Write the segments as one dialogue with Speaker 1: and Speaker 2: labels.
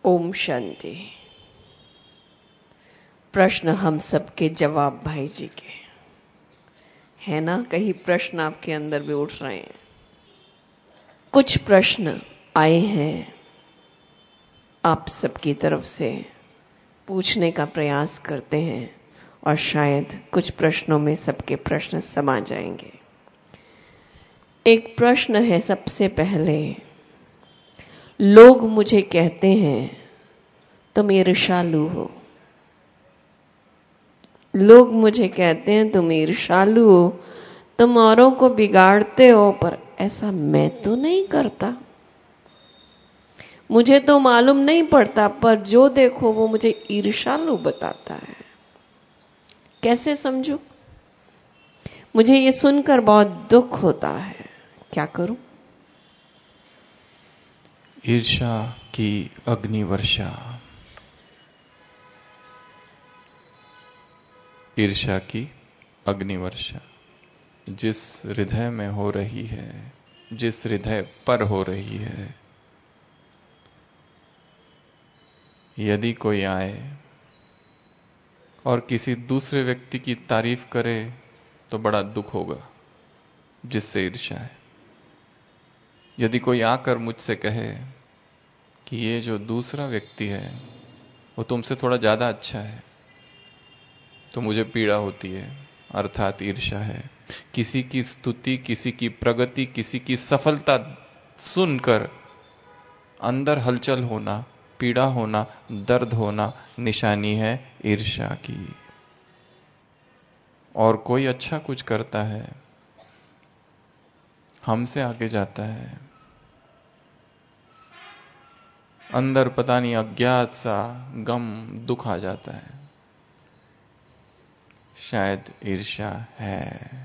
Speaker 1: ओम शांति। प्रश्न हम सबके, जवाब भाई जी के है ना। कहीं प्रश्न आपके अंदर भी उठ रहे हैं। कुछ प्रश्न आए हैं आप सबकी तरफ से, पूछने का प्रयास करते हैं और शायद कुछ प्रश्नों में सबके प्रश्न समा जाएंगे। एक प्रश्न है सबसे पहले, लोग मुझे कहते हैं तुम ईर्ष्यालु हो। लोग मुझे कहते हैं तुम ईर्ष्यालु हो, तुम औरों को बिगाड़ते हो, पर ऐसा मैं तो नहीं करता। मुझे तो मालूम नहीं पड़ता, पर जो देखो वो मुझे ईर्ष्यालु बताता है। कैसे समझूं? मुझे ये सुनकर बहुत दुख होता है, क्या करूं?
Speaker 2: ईर्ष्या की अग्निवर्षा। ईर्ष्या की अग्निवर्षा जिस हृदय में हो रही है, जिस हृदय पर हो रही है, यदि कोई आए और किसी दूसरे व्यक्ति की तारीफ करे तो बड़ा दुख होगा, जिससे ईर्ष्या है। यदि कोई आकर मुझसे कहे कि ये जो दूसरा व्यक्ति है वो तुमसे थोड़ा ज्यादा अच्छा है, तो मुझे पीड़ा होती है, अर्थात ईर्ष्या है। किसी की स्तुति, किसी की प्रगति, किसी की सफलता सुनकर अंदर हलचल होना, पीड़ा होना, दर्द होना निशानी है ईर्ष्या की। और कोई अच्छा कुछ करता है, हमसे आगे जाता है, अंदर पता नहीं अज्ञात सा गम, दुख आ जाता है, शायद ईर्ष्या है।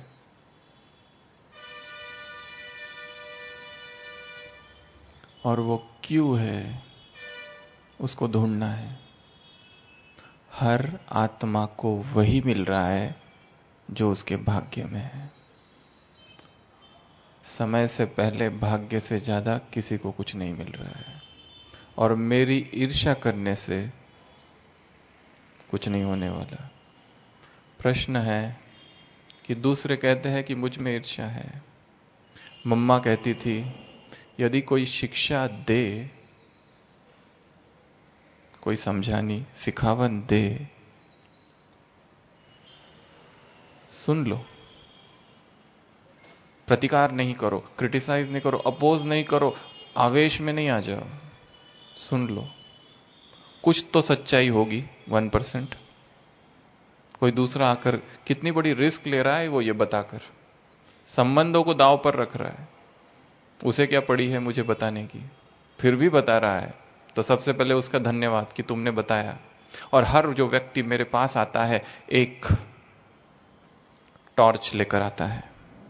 Speaker 2: और वो क्यों है, उसको ढूंढना है। हर आत्मा को वही मिल रहा है जो उसके भाग्य में है। समय से पहले भाग्य से ज्यादा किसी को कुछ नहीं मिल रहा है। और मेरी ईर्ष्या करने से कुछ नहीं होने वाला। प्रश्न है कि दूसरे कहते हैं कि मुझ में ईर्ष्या है। मम्मा कहती थी यदि कोई शिक्षा दे, कोई समझानी सिखावन दे, सुन लो, प्रतिकार नहीं करो, क्रिटिसाइज नहीं करो, अपोज नहीं करो, आवेश में नहीं आ जाओ, सुन लो। कुछ तो सच्चाई होगी, 1%। कोई दूसरा आकर कितनी बड़ी रिस्क ले रहा है वो ये बताकर, संबंधों को दांव पर रख रहा है। उसे क्या पड़ी है मुझे बताने की, फिर भी बता रहा है। तो सबसे पहले उसका धन्यवाद कि तुमने बताया। और हर जो व्यक्ति मेरे पास आता है एक टॉर्च लेकर आता है।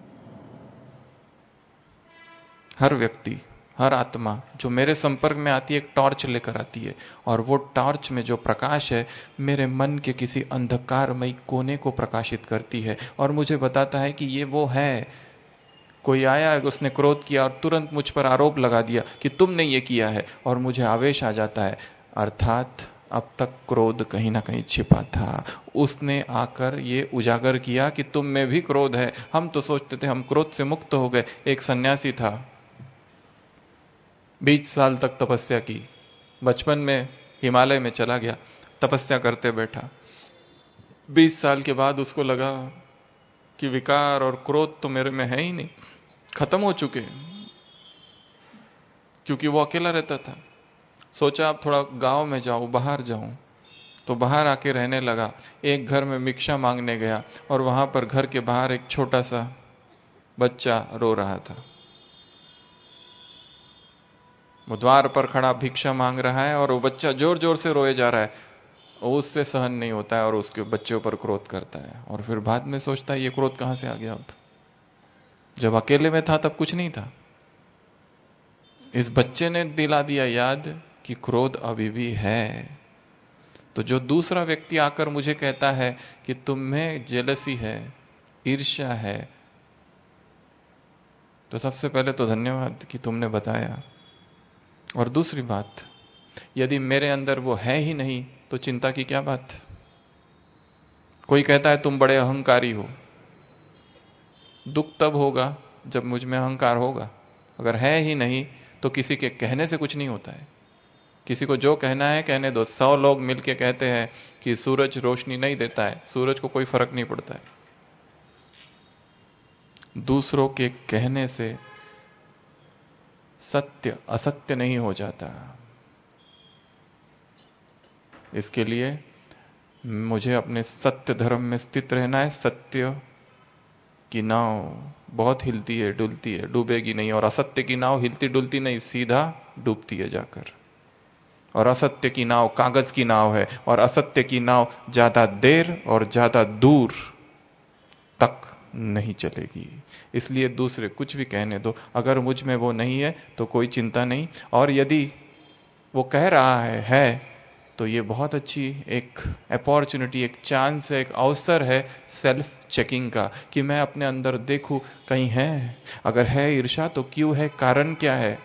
Speaker 2: हर व्यक्ति, हर आत्मा जो मेरे संपर्क में आती है एक टॉर्च लेकर आती है। और वो टॉर्च में जो प्रकाश है मेरे मन के किसी अंधकारमयी कोने को प्रकाशित करती है और मुझे बताता है कि ये वो है। कोई आया, उसने क्रोध किया और तुरंत मुझ पर आरोप लगा दिया कि तुमने ये किया है, और मुझे आवेश आ जाता है। अर्थात अब तक क्रोध कहीं ना कहीं छिपा था, उसने आकर ये उजागर किया कि तुम में भी क्रोध है। हम तो सोचते थे हम क्रोध से मुक्त हो गए। एक सन्यासी था, 20 साल तक तपस्या की, बचपन में हिमालय में चला गया, तपस्या करते बैठा। 20 साल के बाद उसको लगा कि विकार और क्रोध तो मेरे में है ही नहीं, खत्म हो चुके, क्योंकि वो अकेला रहता था। सोचा अब थोड़ा गांव में जाऊं, बाहर जाऊं, तो बाहर आके रहने लगा। एक घर में भिक्षा मांगने गया और वहां पर घर के बाहर एक छोटा सा बच्चा रो रहा था। वो द्वार पर खड़ा भिक्षा मांग रहा है और वो बच्चा जोर जोर से रोए जा रहा है। वो उससे सहन नहीं होता है और उसके बच्चे पर क्रोध करता है। और फिर बाद में सोचता है ये क्रोध कहां से आ गया, अब जब अकेले में था तब कुछ नहीं था। इस बच्चे ने दिला दिया याद कि क्रोध अभी भी है। तो जो दूसरा व्यक्ति आकर मुझे कहता है कि तुम में जेलसी है, ईर्ष्या है, तो सबसे पहले तो धन्यवाद कि तुमने बताया। और दूसरी बात, यदि मेरे अंदर वो है ही नहीं तो चिंता की क्या बात। कोई कहता है तुम बड़े अहंकारी हो, दुख तब होगा जब मुझ में अहंकार होगा। अगर है ही नहीं तो किसी के कहने से कुछ नहीं होता है। किसी को जो कहना है कहने दो। 100 लोग मिलके कहते हैं कि सूरज रोशनी नहीं देता है, सूरज को कोई फर्क नहीं पड़ता है। दूसरों के कहने से सत्य असत्य नहीं हो जाता। इसके लिए मुझे अपने सत्य धर्म में स्थित रहना है। सत्य की नाव बहुत हिलती है, डुलती है, डूबेगी नहीं। और असत्य की नाव हिलती डुलती नहीं, सीधा डूबती है जाकर। और असत्य की नाव कागज की नाव है, और असत्य की नाव ज्यादा देर और ज्यादा दूर तक नहीं चलेगी। इसलिए दूसरे कुछ भी कहने दो, अगर मुझ में वो नहीं है तो कोई चिंता नहीं। और यदि वो कह रहा है तो ये बहुत अच्छी एक अपॉर्चुनिटी, एक चांस है, एक अवसर है सेल्फ चेकिंग का, कि मैं अपने अंदर देखूं कहीं है। अगर है ईर्ष्या तो क्यों है, कारण क्या है।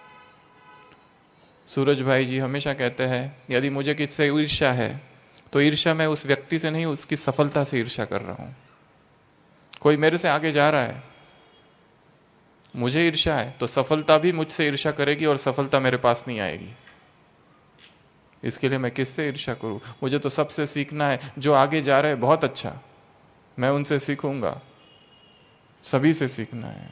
Speaker 2: सूरज भाई जी हमेशा कहते हैं यदि मुझे किससे ईर्ष्या है तो ईर्ष्या मैं उस व्यक्ति से नहीं, उसकी सफलता से ईर्ष्या कर रहा हूं। कोई मेरे से आगे जा रहा है, मुझे ईर्ष्या है तो सफलता भी मुझसे ईर्ष्या करेगी और सफलता मेरे पास नहीं आएगी। इसके लिए मैं किससे ईर्ष्या करूं। मुझे तो सबसे सीखना है। जो आगे जा रहे हैं बहुत अच्छा, मैं उनसे सीखूंगा, सभी से सीखना है।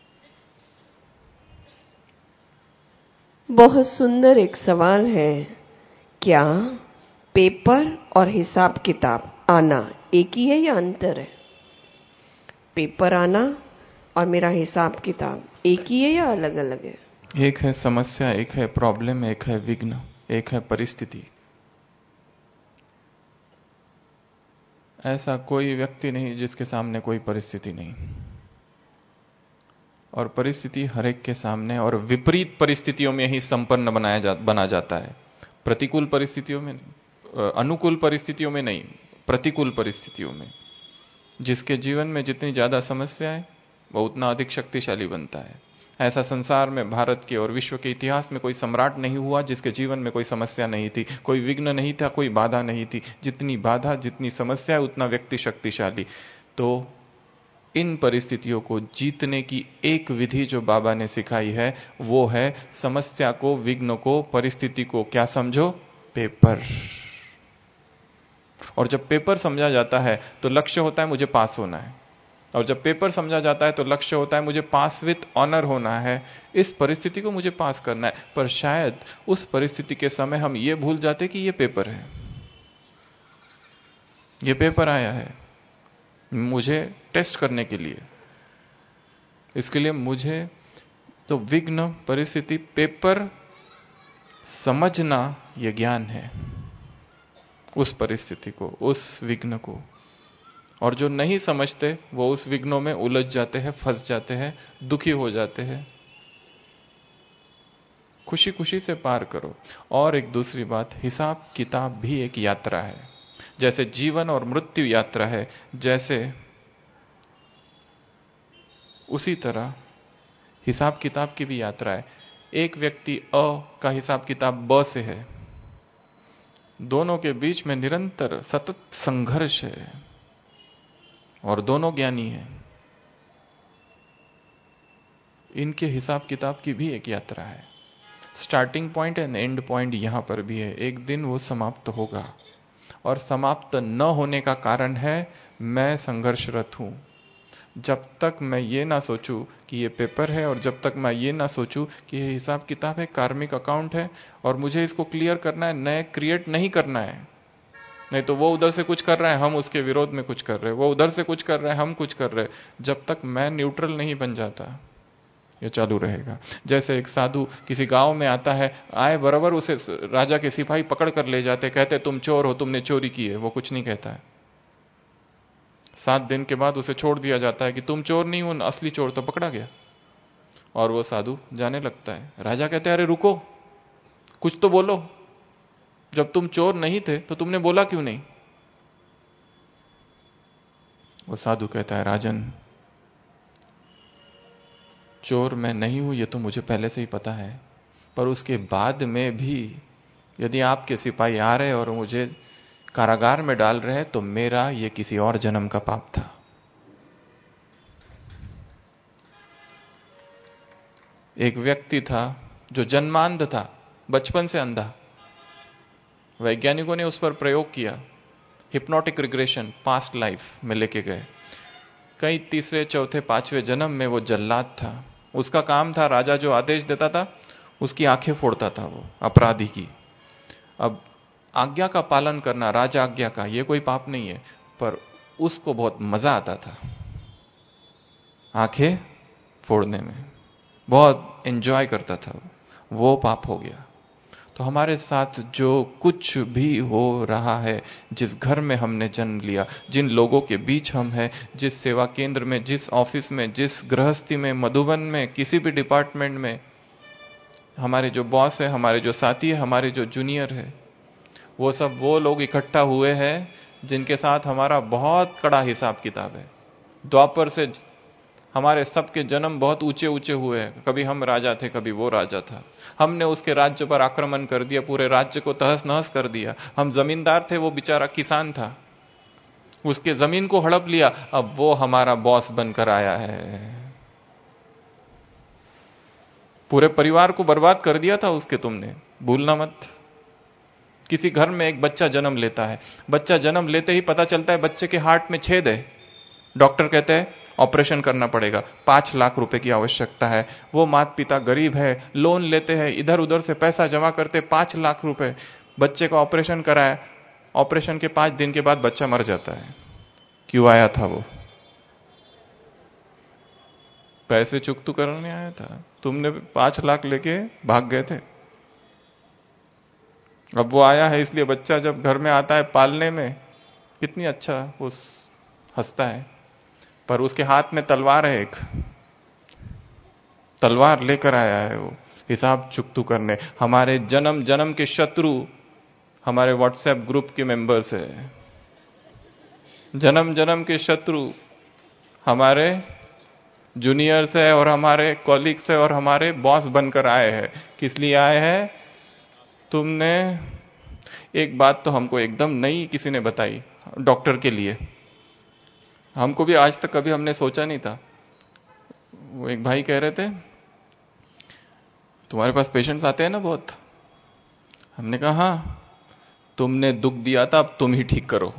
Speaker 1: बहुत सुंदर एक सवाल है, क्या पेपर और हिसाब किताब आना एक ही है या अंतर है। पेपर आना और मेरा हिसाब किताब एक ही है या अलग अलग है।
Speaker 2: एक है समस्या, एक है प्रॉब्लम, एक है विघ्न, एक है परिस्थिति। ऐसा कोई व्यक्ति नहीं जिसके सामने कोई परिस्थिति नहीं। और परिस्थिति हर एक के सामने, और विपरीत परिस्थितियों में ही संपन्न बना जाता है। प्रतिकूल परिस्थितियों में नहीं, अनुकूल परिस्थितियों में नहीं, प्रतिकूल परिस्थितियों में। जिसके जीवन में जितनी ज्यादा समस्याएं वो उतना अधिक शक्तिशाली बनता है। ऐसा संसार में, भारत के और विश्व के इतिहास में कोई सम्राट नहीं हुआ जिसके जीवन में कोई समस्या नहीं थी, कोई विघ्न नहीं था, कोई बाधा नहीं थी। जितनी बाधा, जितनी समस्या है, उतना व्यक्ति शक्तिशाली। तो इन परिस्थितियों को जीतने की एक विधि जो बाबा ने सिखाई है वो है समस्या को, विघ्न को, परिस्थिति को क्या समझो, पेपर। और जब पेपर समझा जाता है तो लक्ष्य होता है मुझे पास होना है। और जब पेपर समझा जाता है तो लक्ष्य होता है मुझे पास विथ ऑनर होना है। इस परिस्थिति को मुझे पास करना है। पर शायद उस परिस्थिति के समय हम ये भूल जाते कि ये पेपर है, ये पेपर आया है मुझे टेस्ट करने के लिए। इसके लिए मुझे तो विघ्न, परिस्थिति, पेपर समझना यह ज्ञान है, उस परिस्थिति को, उस विघ्न को। और जो नहीं समझते वो उस विघ्नों में उलझ जाते हैं, फंस जाते हैं, दुखी हो जाते हैं। खुशी खुशी से पार करो। और एक दूसरी बात, हिसाब किताब भी एक यात्रा है। जैसे जीवन और मृत्यु यात्रा है, जैसे उसी तरह हिसाब किताब की भी यात्रा है। एक व्यक्ति अ का हिसाब किताब ब से है, दोनों के बीच में निरंतर सतत संघर्ष है और दोनों ज्ञानी हैं। इनके हिसाब किताब की भी एक यात्रा है। Starting point and end point यहां पर भी है। एक दिन वो समाप्त होगा, और समाप्त न होने का कारण है मैं संघर्षरत हूं। जब तक मैं ये ना सोचूं कि ये पेपर है, और जब तक मैं ये ना सोचूं कि ये हिसाब किताब है, कार्मिक अकाउंट है, और मुझे इसको क्लियर करना है, नए क्रिएट नहीं करना है। नहीं तो वो उधर से कुछ कर रहा है, हम उसके विरोध में कुछ कर रहे हैं, वो उधर से कुछ कर रहा है, हम कुछ कर रहे हैं। जब तक मैं न्यूट्रल नहीं बन जाता ये चालू रहेगा। जैसे एक साधु किसी गांव में आता है, आए बराबर उसे राजा के सिपाही पकड़ कर ले जाते, कहते तुम चोर हो, तुमने चोरी की है। वो कुछ नहीं कहता है। 7 दिन के बाद उसे छोड़ दिया जाता है कि तुम चोर नहीं हो, असली चोर तो पकड़ा गया। और वो साधु जाने लगता है। राजा कहते हैं अरे रुको, कुछ तो बोलो, जब तुम चोर नहीं थे तो तुमने बोला क्यों नहीं। वो साधु कहता है राजन, चोर मैं नहीं हूं ये तो मुझे पहले से ही पता है, पर उसके बाद में भी यदि आपके सिपाही आ रहे और मुझे कारागार में डाल रहे हैं तो मेरा ये किसी और जन्म का पाप था। एक व्यक्ति था जो जन्मांध था, बचपन से अंधा। वैज्ञानिकों ने उस पर प्रयोग किया, हिप्नोटिक रिग्रेशन पास्ट लाइफ में लेके गए। कई तीसरे चौथे पांचवें जन्म में वो जल्लाद था। उसका काम था, राजा जो आदेश देता था उसकी आंखें फोड़ता था, वो अपराधी की। अब आज्ञा का पालन करना, राजा आज्ञा का, ये कोई पाप नहीं है, पर उसको बहुत मजा आता था आंखें फोड़ने में, बहुत एंजॉय करता था वो पाप हो गया। तो हमारे साथ जो कुछ भी हो रहा है, जिस घर में हमने जन्म लिया, जिन लोगों के बीच हम हैं, जिस सेवा केंद्र में, जिस ऑफिस में, जिस गृहस्थी में, मधुबन में, किसी भी डिपार्टमेंट में, हमारे जो बॉस है, हमारे जो साथी है, हमारे जो जूनियर है, वो सब वो लोग इकट्ठा हुए हैं जिनके साथ हमारा बहुत कड़ा हिसाब किताब है। द्वापर से हमारे सबके जन्म बहुत ऊंचे ऊंचे हुए हैं। कभी हम राजा थे, कभी वो राजा था। हमने उसके राज्य पर आक्रमण कर दिया, पूरे राज्य को तहस नहस कर दिया। हम जमींदार थे, वो बेचारा किसान था, उसके जमीन को हड़प लिया। अब वो हमारा बॉस बनकर आया है। पूरे परिवार को बर्बाद कर दिया था उसके, तुमने भूलना मत। किसी घर में एक बच्चा जन्म लेता है, बच्चा जन्म लेते ही पता चलता है बच्चे के हार्ट में छेद है। डॉक्टर कहते हैं ऑपरेशन करना पड़ेगा, 5 लाख रुपए की आवश्यकता है। वो माता पिता गरीब है, लोन लेते हैं, इधर उधर से पैसा जमा करते, 5 लाख रुपए, बच्चे का ऑपरेशन कराया। ऑपरेशन के 5 दिन के बाद बच्चा मर जाता है। क्यों आया था वो? पैसे चुकतू करने आया था। तुमने 5 लाख लेके भाग गए थे। अब वो आया है, इसलिए बच्चा जब घर में आता है पालने में कितनी अच्छा वो हंसता है, पर उसके हाथ में तलवार है, एक तलवार लेकर आया है वो हिसाब चुकतू करने। हमारे जन्म जन्म के शत्रु हमारे व्हाट्सएप ग्रुप के मेंबर्स है, जन्म जन्म के शत्रु हमारे जूनियर्स है और हमारे कॉलीग्स है और हमारे बॉस बनकर आए हैं। किस लिए आए हैं? तुमने एक बात तो हमको एकदम नई किसी ने बताई, डॉक्टर के लिए। हमको भी आज तक कभी हमने सोचा नहीं था। वो एक भाई कह रहे थे तुम्हारे पास पेशेंट्स आते हैं ना बहुत। हमने कहा हाँ, तुमने दुख दिया था, अब तुम ही ठीक करो।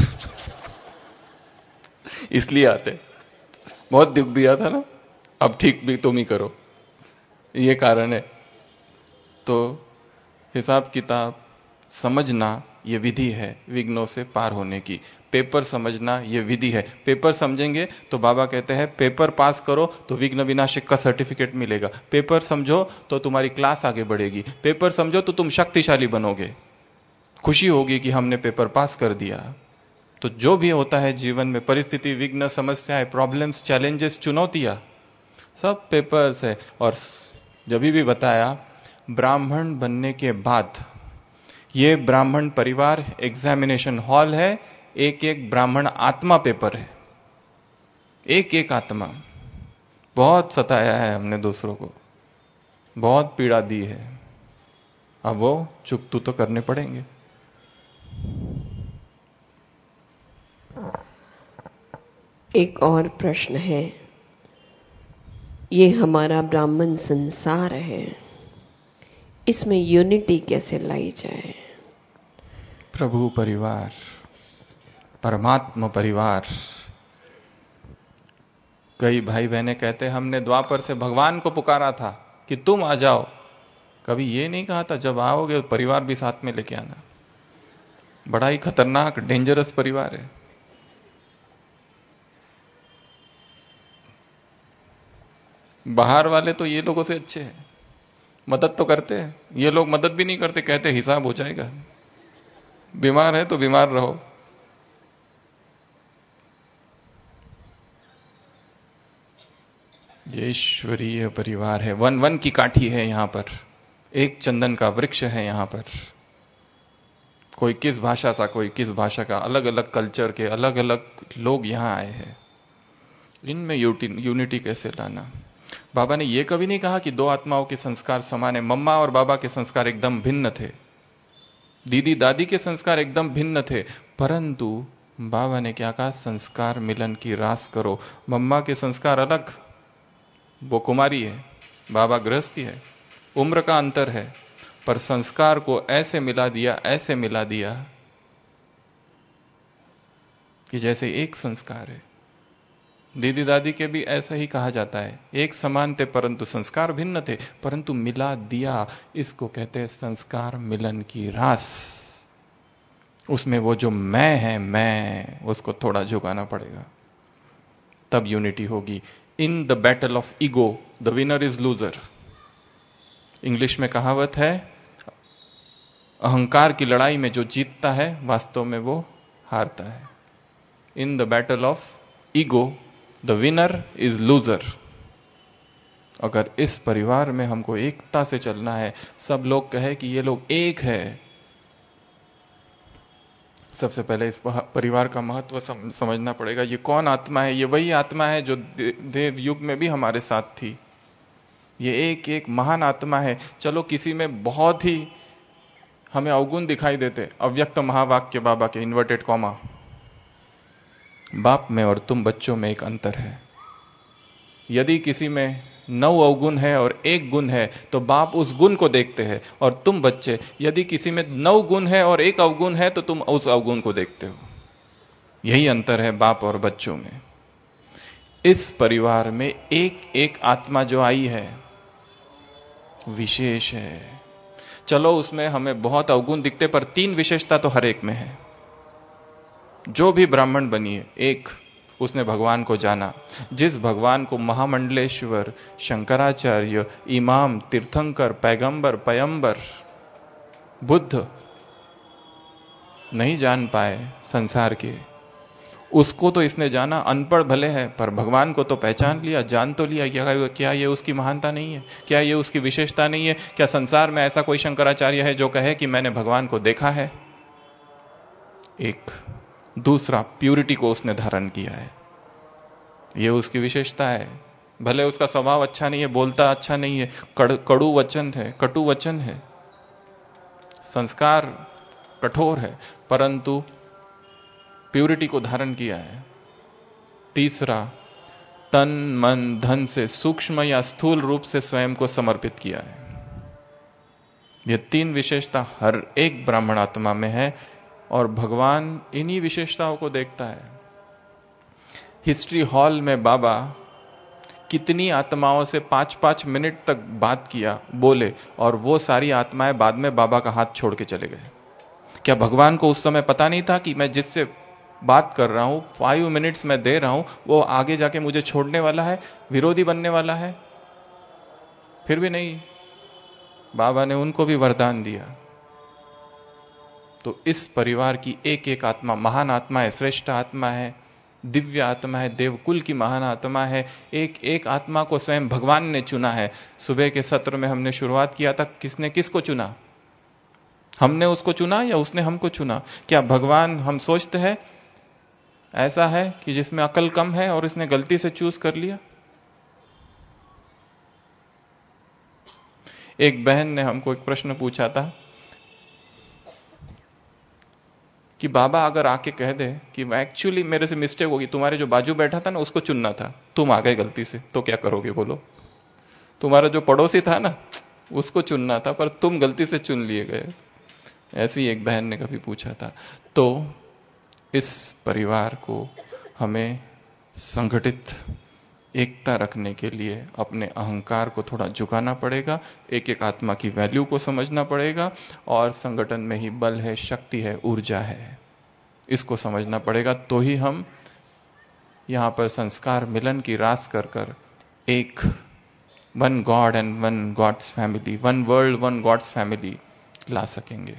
Speaker 2: इसलिए आते, बहुत दुख दिया था ना, अब ठीक भी तुम ही करो, ये कारण है। तो हिसाब किताब समझना ये विधि है विघ्नों से पार होने की। पेपर समझना ये विधि है। पेपर समझेंगे तो बाबा कहते हैं पेपर पास करो तो विघ्न विनाशक का सर्टिफिकेट मिलेगा। पेपर समझो तो तुम्हारी क्लास आगे बढ़ेगी। पेपर समझो तो तुम शक्तिशाली बनोगे। खुशी होगी कि हमने पेपर पास कर दिया। तो जो भी होता है जीवन में, परिस्थिति, विघ्न, समस्याएं, प्रॉब्लम्स, चैलेंजेस, चुनौतियां, सब पेपर्स है। और जब भी बताया ब्राह्मण बनने के बाद ये ब्राह्मण परिवार एग्जामिनेशन हॉल है, एक एक ब्राह्मण आत्मा पेपर है, एक एक आत्मा। बहुत सताया है हमने दूसरों को, बहुत पीड़ा दी है, अब वो चुकतू तो करने पड़ेंगे।
Speaker 1: एक और प्रश्न है, ये हमारा ब्राह्मण संसार है, इसमें यूनिटी कैसे लाई जाए?
Speaker 2: प्रभु परिवार, परमात्मा परिवार। कई भाई बहनें कहते हमने द्वापर से भगवान को पुकारा था कि तुम आ जाओ, कभी ये नहीं कहा था जब आओगे परिवार भी साथ में लेके आना। बड़ा ही खतरनाक डेंजरस परिवार है। बाहर वाले तो ये लोगों से अच्छे हैं, मदद तो करते हैं, ये लोग मदद भी नहीं करते, कहते हिसाब हो जाएगा, बीमार है तो बीमार रहो। ये ईश्वरीय परिवार है। वन वन की काठी है यहां पर, एक चंदन का वृक्ष है यहां पर। कोई किस भाषा सा, कोई किस भाषा का, अलग अलग कल्चर के अलग अलग लोग यहां आए हैं। इनमें यूनिटी कैसे लाना? बाबा ने यह कभी नहीं कहा कि दो आत्माओं के संस्कार समान है। मम्मा और बाबा के संस्कार एकदम भिन्न थे। दीदी दादी के संस्कार एकदम भिन्न थे, परंतु बाबा ने क्या कहा, संस्कार मिलन की रास करो। मम्मा के संस्कार अलग, वो कुमारी है, बाबा गृहस्थी है, उम्र का अंतर है, पर संस्कार को ऐसे मिला दिया कि जैसे एक संस्कार है। दीदी दादी के भी ऐसा ही कहा जाता है, एक समान थे परंतु संस्कार भिन्न थे, परंतु मिला दिया, इसको कहते हैं संस्कार मिलन की रास। उसमें वो जो मैं है, मैं उसको थोड़ा झुकाना पड़ेगा, तब यूनिटी होगी। In the battle of ego the winner is loser. English में कहावत है, अहंकार की लड़ाई में जो जीतता है वास्तव में वो हारता है। In the battle of ego the winner is loser. अगर इस परिवार में हमको एकता से चलना है, सब लोग कहे कि ये लोग एक है, सबसे पहले इस परिवार का महत्व समझना पड़ेगा। ये कौन आत्मा है? ये वही आत्मा है जो देव युग में भी हमारे साथ थी। ये एक एक महान आत्मा है। चलो किसी में बहुत ही हमें अवगुण दिखाई देते, अव्यक्त महावाक्य बाबा के इन्वर्टेड कॉमा, बाप में और तुम बच्चों में एक अंतर है। यदि किसी में 9 अवगुण है और 1 गुण है तो बाप उस गुण को देखते हैं, और तुम बच्चे यदि किसी में 9 गुण है और 1 अवगुण है तो तुम उस अवगुण को देखते हो। यही अंतर है बाप और बच्चों में। इस परिवार में एक एक आत्मा जो आई है विशेष है। चलो उसमें हमें बहुत अवगुण दिखते, पर 3 विशेषता तो हर एक में है। जो भी ब्राह्मण बनी है, एक उसने भगवान को जाना। जिस भगवान को महामंडलेश्वर, शंकराचार्य, इमाम, तीर्थंकर, पैगंबर, पयंबर, बुद्ध नहीं जान पाए संसार के, उसको तो इसने जाना। अनपढ़ भले है पर भगवान को तो पहचान लिया, जान तो लिया। क्या ये उसकी महानता नहीं है? क्या ये उसकी विशेषता नहीं है? क्या संसार में ऐसा कोई शंकराचार्य है जो कहे कि मैंने भगवान को देखा है? एक। दूसरा, प्यूरिटी को उसने धारण किया है, यह उसकी विशेषता है। भले उसका स्वभाव अच्छा नहीं है, बोलता अच्छा नहीं है, कड़ू वचन है, कटु वचन है, संस्कार कठोर है, परंतु प्यूरिटी को धारण किया है। तीसरा, तन मन धन से सूक्ष्म या स्थूल रूप से स्वयं को समर्पित किया है। यह 3 विशेषता हर एक ब्राह्मण आत्मा में है, और भगवान इन्हीं विशेषताओं को देखता है। हिस्ट्री हॉल में बाबा कितनी आत्माओं से 5-5 मिनट तक बात किया, बोले, और वो सारी आत्माएं बाद में बाबा का हाथ छोड़ के चले गए। क्या भगवान को उस समय पता नहीं था कि मैं जिससे बात कर रहा हूं, 5 मिनट्स में दे रहा हूं, वो आगे जाके मुझे छोड़ने वाला है, विरोधी बनने वाला है? फिर भी नहीं, बाबा ने उनको भी वरदान दिया। तो इस परिवार की एक एक आत्मा महान आत्मा है, श्रेष्ठ आत्मा है, दिव्य आत्मा है, देवकुल की महान आत्मा है। एक एक आत्मा को स्वयं भगवान ने चुना है। सुबह के सत्र में हमने शुरुआत किया था, किसने किसको चुना? हमने उसको चुना या उसने हमको चुना? क्या भगवान, हम सोचते हैं ऐसा है कि जिसमें अकल कम है और इसने गलती से चूज कर लिया? एक बहन ने हमको एक प्रश्न पूछा था कि बाबा अगर आके कह दे कि एक्चुअली मेरे से मिस्टेक होगी, तुम्हारे जो बाजू बैठा था ना उसको चुनना था, तुम आ गए गलती से, तो क्या करोगे बोलो? तुम्हारा जो पड़ोसी था ना उसको चुनना था, पर तुम गलती से चुन लिए गए। ऐसी एक बहन ने कभी पूछा था। तो इस परिवार को हमें संगठित एकता रखने के लिए अपने अहंकार को थोड़ा झुकाना पड़ेगा, एक एक आत्मा की वैल्यू को समझना पड़ेगा, और संगठन में ही बल है, शक्ति है, ऊर्जा है, इसको समझना पड़ेगा। तो ही हम यहां पर संस्कार मिलन की रास कर कर एक one God and one God's family, one world one God's family ला सकेंगे।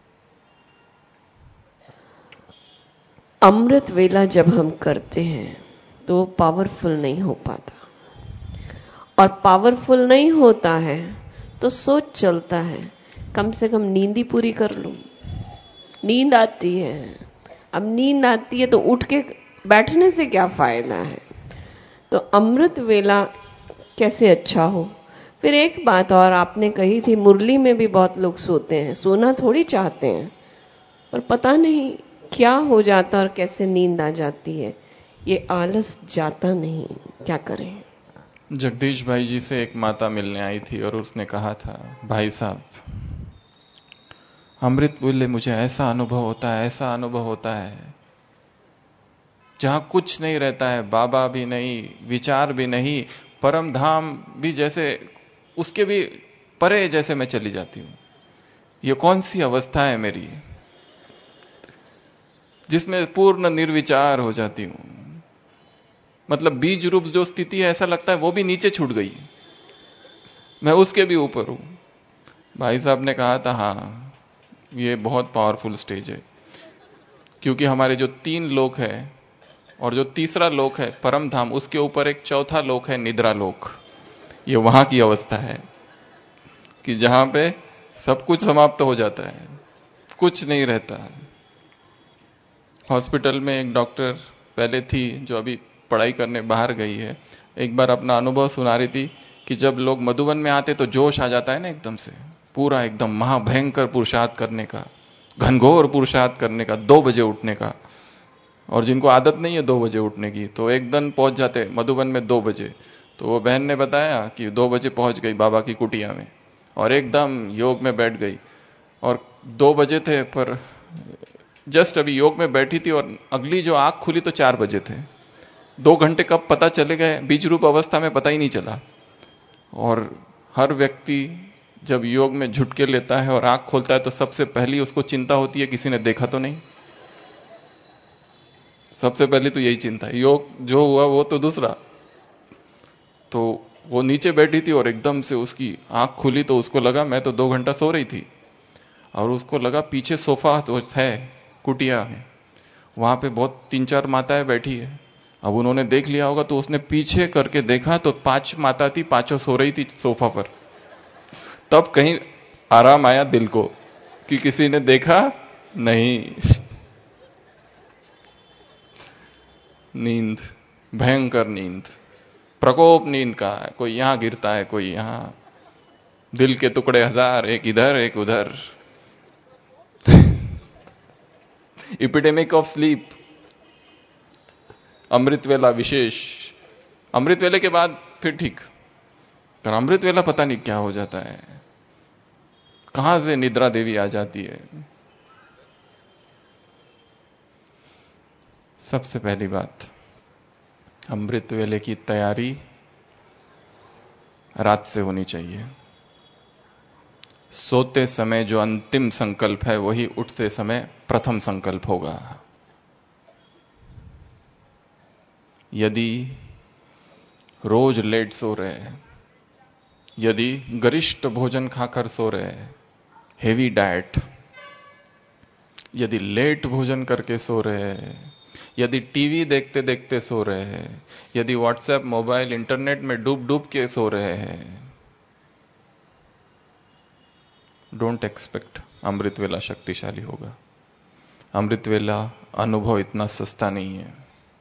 Speaker 1: अमृत वेला जब हम करते हैं तो वो पावरफुल नहीं हो पाता, और पावरफुल नहीं होता है तो सोच चलता है कम से कम नींद ही पूरी कर लूं। नींद आती है, अब नींद आती है तो उठ के बैठने से क्या फायदा है? तो अमृत वेला कैसे अच्छा हो? फिर एक बात और आपने कही थी, मुरली में भी बहुत लोग सोते हैं, सोना थोड़ी चाहते हैं, पर पता नहीं क्या हो जाता और कैसे नींद आ जाती है, ये आलस जाता नहीं, क्या करें?
Speaker 2: जगदीश भाई जी से एक माता मिलने आई थी और उसने कहा था, भाई साहब अमृत वेले मुझे ऐसा अनुभव होता है, ऐसा अनुभव होता है जहां कुछ नहीं रहता है, बाबा भी नहीं, विचार भी नहीं, परम धाम भी, जैसे उसके भी परे जैसे मैं चली जाती हूं। ये कौन सी अवस्था है मेरी जिसमें पूर्ण निर्विचार हो जाती हूं? मतलब बीज रूप जो स्थिति है, ऐसा लगता है वो भी नीचे छूट गई, मैं उसके भी ऊपर हूं। भाई साहब ने कहा था, हाँ ये बहुत पावरफुल स्टेज है, क्योंकि हमारे जो 3 लोक है और जो तीसरा लोक है परम धाम, उसके ऊपर एक चौथा लोक है निद्रा लोक। ये वहां की अवस्था है कि जहां पे सब कुछ समाप्त हो जाता है, कुछ नहीं रहता। हॉस्पिटल में एक डॉक्टर पहले थी जो अभी पढ़ाई करने बाहर गई है, एक बार अपना अनुभव सुना रही थी कि जब लोग मधुबन में आते तो जोश आ जाता है ना एकदम से, पूरा एकदम महाभयंकर पुरुषार्थ करने का, घनघोर पुरुषार्थ करने का, 2 बजे उठने का। और जिनको आदत नहीं है 2 बजे उठने की, तो एकदम पहुंच जाते मधुबन में 2 बजे। तो वो बहन ने बताया कि 2 बजे पहुंच गई बाबा की कुटिया में और एकदम योग में बैठ गई। और 2 बजे थे, पर जस्ट अभी योग में बैठी थी और अगली जो आंख खुली तो 4 बजे थे। 2 घंटे कब पता चले गए बीज रूप अवस्था में, पता ही नहीं चला। और हर व्यक्ति जब योग में झुटके लेता है और आंख खोलता है तो सबसे पहली उसको चिंता होती है, किसी ने देखा तो नहीं। सबसे पहले तो यही चिंता है, योग जो हुआ वो तो दूसरा। तो वो नीचे बैठी थी और एकदम से उसकी आंख खुली तो उसको लगा, मैं तो 2 घंटा सो रही थी, और उसको लगा पीछे सोफा तो है कुटिया में, वहां पे बहुत 3-4 माताएं बैठी है। अब उन्होंने देख लिया होगा तो उसने पीछे करके देखा तो 5 माता थी, 5 सो रही थी सोफा पर। तब कहीं आराम आया दिल को कि किसी ने देखा नहीं। नींद, भयंकर नींद, प्रकोप नींद का है, कोई यहां गिरता है, कोई यहां, दिल के टुकड़े 1000, एक इधर एक उधर। Epidemic of sleep. अमृत वेला विशेष, अमृत वेले के बाद फिर ठीक, पर अमृत वेला पता नहीं क्या हो जाता है, कहां से निद्रा देवी आ जाती है। सबसे पहली बात, अमृत वेले की तैयारी रात से होनी चाहिए। सोते समय जो अंतिम संकल्प है वही उठते समय प्रथम संकल्प होगा। यदि रोज लेट सो रहे हैं, यदि गरिष्ठ भोजन खाकर सो रहे हैं, हेवी डाइट, यदि लेट भोजन करके सो रहे हैं, यदि टीवी देखते देखते सो रहे हैं, यदि व्हाट्सएप, मोबाइल, इंटरनेट में डूब डूब के सो रहे हैं, डोंट एक्सपेक्ट अमृत वेला शक्तिशाली होगा। अमृत वेला अनुभव इतना सस्ता नहीं है।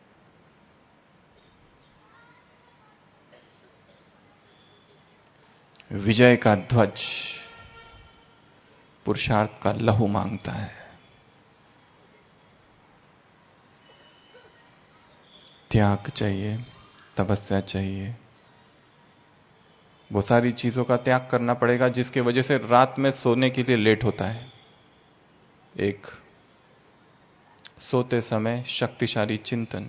Speaker 2: विजय का ध्वज पुरुषार्थ का लहू मांगता है। त्याग चाहिए, तपस्या चाहिए, वो सारी चीजों का त्याग करना पड़ेगा जिसकी वजह से रात में सोने के लिए लेट होता है। एक, सोते समय शक्तिशाली चिंतन,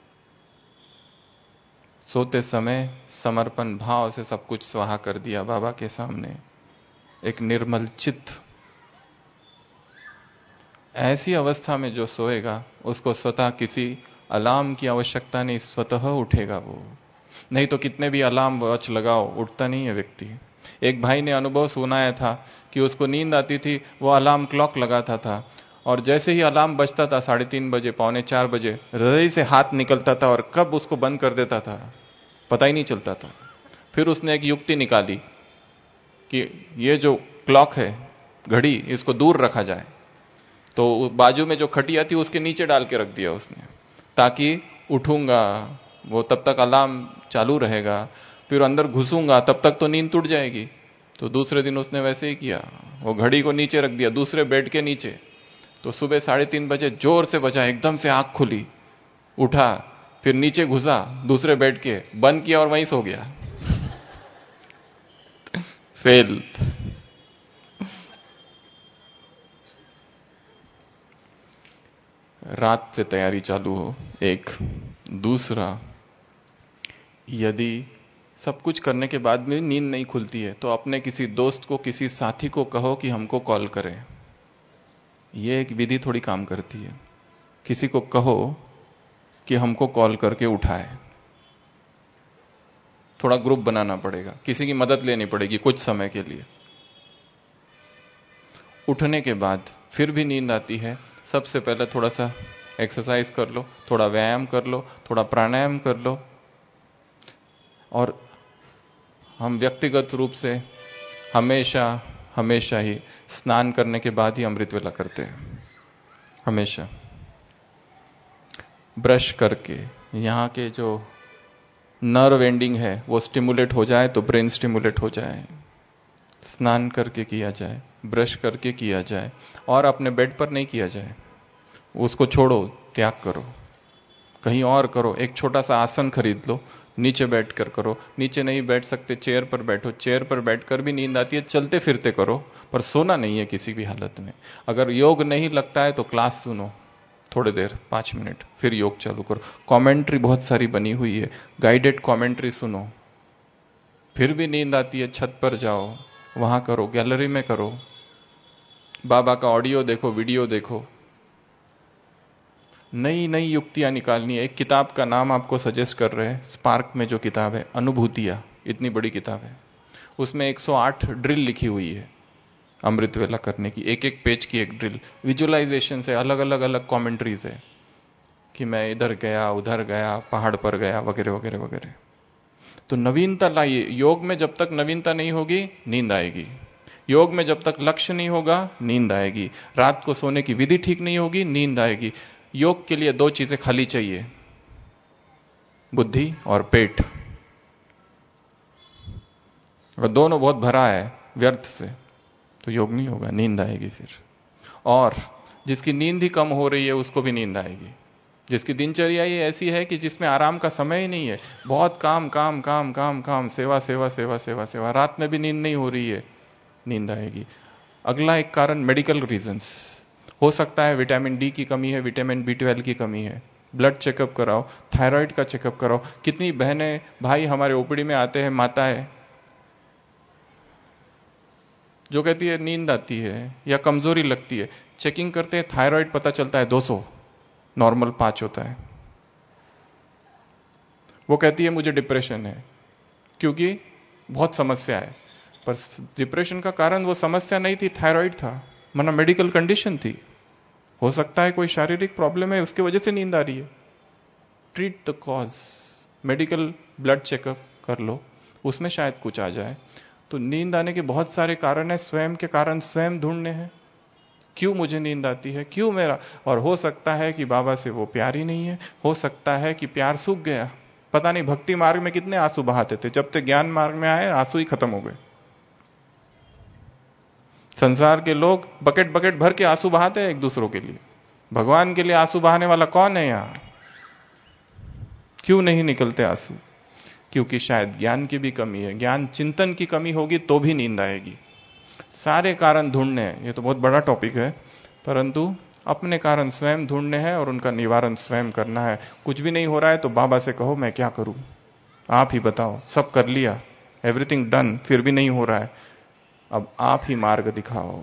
Speaker 2: सोते समय समर्पण भाव से सब कुछ स्वाहा कर दिया बाबा के सामने, एक निर्मल चित्त। ऐसी अवस्था में जो सोएगा उसको स्वतः किसी अलार्म की आवश्यकता नहीं, स्वतः उठेगा वो। नहीं तो कितने भी अलार्म वॉच लगाओ, उठता नहीं है व्यक्ति। एक भाई ने अनुभव सुनाया था कि उसको नींद आती थी, वो अलार्म क्लॉक लगाता था और जैसे ही अलार्म बजता था 3:30 बजे, 3:45 बजे, हृदय से हाथ निकलता था और कब उसको बंद कर देता था पता ही नहीं चलता था। फिर उसने एक युक्ति निकाली कि ये जो क्लॉक है, घड़ी, इसको दूर रखा जाए। तो बाजू में जो खटिया थी उसके नीचे डाल के रख दिया उसने, ताकि उठूंगा वो तब तक अलार्म चालू रहेगा। फिर अंदर घुसूंगा तब तक तो नींद टूट जाएगी। तो दूसरे दिन उसने वैसे ही किया, वो घड़ी को नीचे रख दिया दूसरे बेड के नीचे। तो सुबह 3:30 बजे जोर से बजा, एकदम से आंख खुली, उठा, फिर नीचे घुसा दूसरे बेड के, बंद किया और वहीं सो गया। फेल। रात से तैयारी चालू हो, एक। दूसरा, यदि सब कुछ करने के बाद भी नींद नहीं खुलती है तो अपने किसी दोस्त को, किसी साथी को कहो कि हमको कॉल करे। ये एक विधि थोड़ी काम करती है। किसी को कहो कि हमको कॉल करके उठाए। थोड़ा ग्रुप बनाना पड़ेगा, किसी की मदद लेनी पड़ेगी कुछ समय के लिए। उठने के बाद फिर भी नींद आती है, सबसे पहले थोड़ा सा एक्सरसाइज कर लो, थोड़ा व्यायाम कर लो, थोड़ा प्राणायाम कर लो। और हम व्यक्तिगत रूप से हमेशा हमेशा ही स्नान करने के बाद ही अमृत वेला करते हैं। हमेशा ब्रश करके, यहां के जो नर्व एंडिंग है वो स्टिमुलेट हो जाए तो ब्रेन स्टिमुलेट हो जाए। स्नान करके किया जाए, ब्रश करके किया जाए, और अपने बेड पर नहीं किया जाए। उसको छोड़ो, त्याग करो, कहीं और करो। एक छोटा सा आसन खरीद लो, नीचे बैठकर करो। नीचे नहीं बैठ सकते, चेयर पर बैठो। चेयर पर बैठकर भी नींद आती है, चलते फिरते करो, पर सोना नहीं है किसी भी हालत में। अगर योग नहीं लगता है तो क्लास सुनो थोड़ी देर, 5 मिनट, फिर योग चालू करो। कमेंट्री बहुत सारी बनी हुई है, गाइडेड कमेंट्री सुनो। फिर भी नींद आती है, छत पर जाओ, वहां करो, गैलरी में करो, बाबा का ऑडियो देखो, वीडियो देखो। नई नई युक्तियां निकालनी है। एक किताब का नाम आपको सजेस्ट कर रहे हैं, स्पार्क में जो किताब है, अनुभूतियां, इतनी बड़ी किताब है। उसमें 108 ड्रिल लिखी हुई है अमृत वेला करने की, एक एक पेज की एक ड्रिल। विजुअलाइजेशन से अलग अलग अलग कमेंट्रीज है कि मैं इधर गया, उधर गया, पहाड़ पर गया, वगैरह वगैरह वगैरह। तो नवीनता लाइए। योग में जब तक नवीनता नहीं होगी नींद आएगी। योग में जब तक लक्ष्य नहीं होगा नींद आएगी। रात को सोने की विधि ठीक नहीं होगी, नींद आएगी। योग के लिए 2 चीजें खाली चाहिए, बुद्धि और पेट। अगर दोनों बहुत भरा है व्यर्थ से तो योग नहीं होगा, नींद आएगी फिर। और जिसकी नींद ही कम हो रही है उसको भी नींद आएगी। जिसकी दिनचर्या ये ऐसी है कि जिसमें आराम का समय ही नहीं है, बहुत काम काम काम काम काम, सेवा सेवा सेवा सेवा सेवा, रात में भी नींद नहीं हो रही है, नींद आएगी। अगला एक कारण मेडिकल रीजंस हो सकता है। विटामिन डी की कमी है, विटामिन B12 की कमी है, ब्लड चेकअप कराओ, थायराइड का चेकअप कराओ। कितनी बहनें भाई हमारे ओपीडी में आते हैं, माताएं, जो कहती है नींद आती है या कमजोरी लगती है, चेकिंग करते हैं, थायराइड पता चलता है 200, नॉर्मल 5 होता है। वो कहती है मुझे डिप्रेशन है, क्योंकि बहुत समस्या है। पर डिप्रेशन का कारण वो समस्या नहीं थी, थायराइड था, वरना मेडिकल कंडीशन थी। हो सकता है कोई शारीरिक प्रॉब्लम है, उसकी वजह से नींद आ रही है। Treat the cause. Medical blood checkup कर लो, उसमें शायद कुछ आ जाए। तो नींद आने के बहुत सारे कारण है, स्वयं के कारण स्वयं ढूंढने हैं। क्यों मुझे नींद आती है, क्यों मेरा। और हो सकता है कि बाबा से वो प्यार ही नहीं है, हो सकता है कि प्यार सूख गया। पता नहीं भक्ति मार्ग में कितने आंसू बहाते थे, जब तक ज्ञान मार्ग में आए आंसू ही खत्म हो गए। संसार के लोग बकेट बकेट भर के आंसू बहाते हैं एक दूसरों के लिए, भगवान के लिए आंसू बहाने वाला कौन है यहां। क्यों नहीं निकलते आंसू? क्योंकि शायद ज्ञान की भी कमी है। ज्ञान चिंतन की कमी होगी तो भी नींद आएगी। सारे कारण ढूंढने हैं, ये तो बहुत बड़ा टॉपिक है, परंतु अपने कारण स्वयं ढूंढने हैं और उनका निवारण स्वयं करना है। कुछ भी नहीं हो रहा है तो बाबा से कहो मैं क्या करूं, आप ही बताओ। सब कर लिया, एवरीथिंग डन, फिर भी नहीं हो रहा है, अब आप ही मार्ग दिखाओ।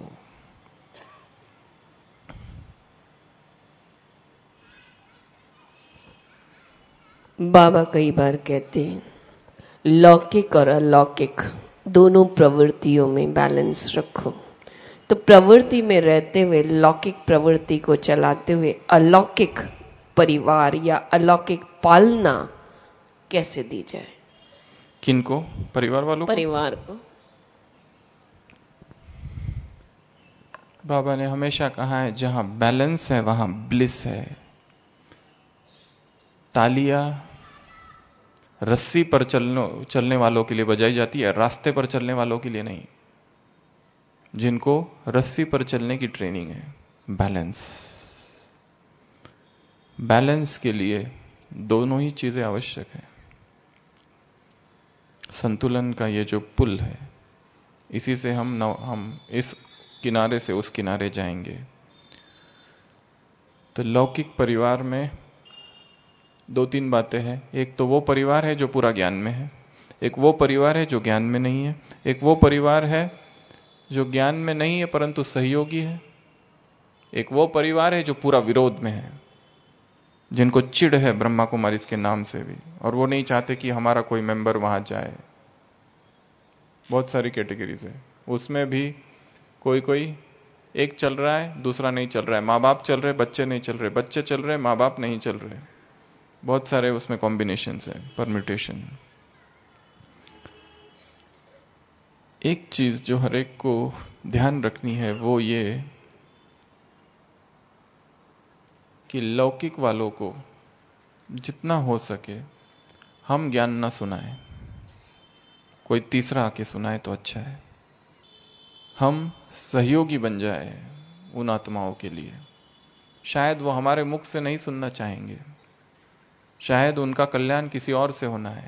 Speaker 1: बाबा कई बार कहते हैं लौकिक और अलौकिक दोनों प्रवृत्तियों में बैलेंस रखो। तो प्रवृत्ति में रहते हुए, लौकिक प्रवृत्ति को चलाते हुए अलौकिक परिवार या अलौकिक पालना कैसे दी जाए?
Speaker 2: किनको? परिवार वालों को?
Speaker 1: परिवार को।
Speaker 2: बाबा ने हमेशा कहा है जहां बैलेंस है वहां ब्लिस है। तालियां रस्सी पर चलने वालों के लिए बजाई जाती है, रास्ते पर चलने वालों के लिए नहीं। जिनको रस्सी पर चलने की ट्रेनिंग है। बैलेंस, बैलेंस के लिए दोनों ही चीजें आवश्यक है। संतुलन का ये जो पुल है, इसी से हम इस किनारे से उस किनारे जाएंगे। तो लौकिक परिवार में दो तीन बातें हैं। एक तो वो परिवार है जो पूरा ज्ञान में है, एक वो परिवार है जो ज्ञान में नहीं है, एक वो परिवार है जो ज्ञान में नहीं है परंतु सहयोगी है, एक वो परिवार है जो पूरा विरोध में है, जिनको चिढ़ है ब्रह्मा कुमारी के नाम से भी, और वो नहीं चाहते कि हमारा कोई मेंबर वहां जाए। बहुत सारी कैटेगरीज है उसमें भी। कोई कोई एक चल रहा है, दूसरा नहीं चल रहा है। माँ बाप चल रहे, बच्चे नहीं चल रहे, बच्चे चल रहे, माँ बाप नहीं चल रहे। बहुत सारे उसमें कॉम्बिनेशंस है, परम्यूटेशन। एक चीज जो हर एक को ध्यान रखनी है वो ये कि लौकिक वालों को जितना हो सके हम ज्ञान ना सुनाएं, कोई तीसरा आके सुनाए तो अच्छा है। हम सहयोगी बन जाए उन आत्माओं के लिए। शायद वो हमारे मुख से नहीं सुनना चाहेंगे, शायद उनका कल्याण किसी और से होना है।